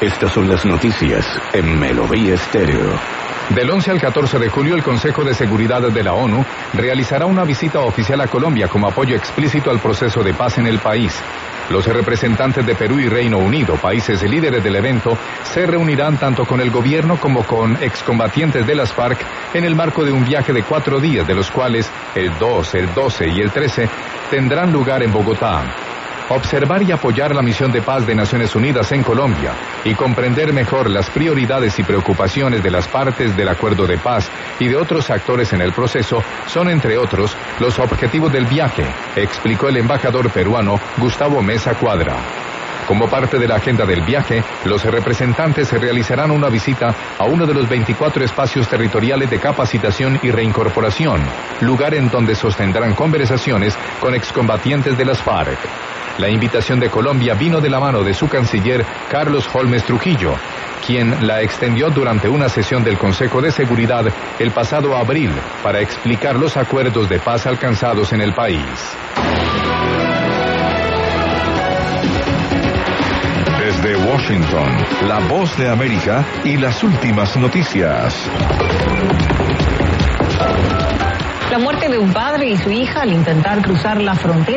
Estas son las noticias en Melodía Estéreo. Del 11 al 14 de julio, el Consejo de Seguridad de la ONU realizará una visita oficial a Colombia como apoyo explícito al proceso de paz en el país. Los representantes de Perú y Reino Unido, países líderes del evento, se reunirán tanto con el gobierno como con excombatientes de las FARC en el marco de un viaje de 4 días, de los cuales el 2, el 12 y el 13 tendrán lugar en Bogotá. Observar y apoyar la misión de paz de Naciones Unidas en Colombia y comprender mejor las prioridades y preocupaciones de las partes del acuerdo de paz y de otros actores en el proceso son, entre otros, los objetivos del viaje, explicó el embajador peruano Gustavo Mesa Cuadra. Como parte de la agenda del viaje, los representantes realizarán una visita a uno de los 24 espacios territoriales de capacitación y reincorporación, lugar en donde sostendrán conversaciones con excombatientes de las FARC. La invitación de Colombia vino de la mano de su canciller Carlos Holmes Trujillo, quien la extendió durante una sesión del Consejo de Seguridad el pasado abril para explicar los acuerdos de paz alcanzados en el país. Desde Washington, la voz de América y las últimas noticias. La muerte de un padre y su hija al intentar cruzar la frontera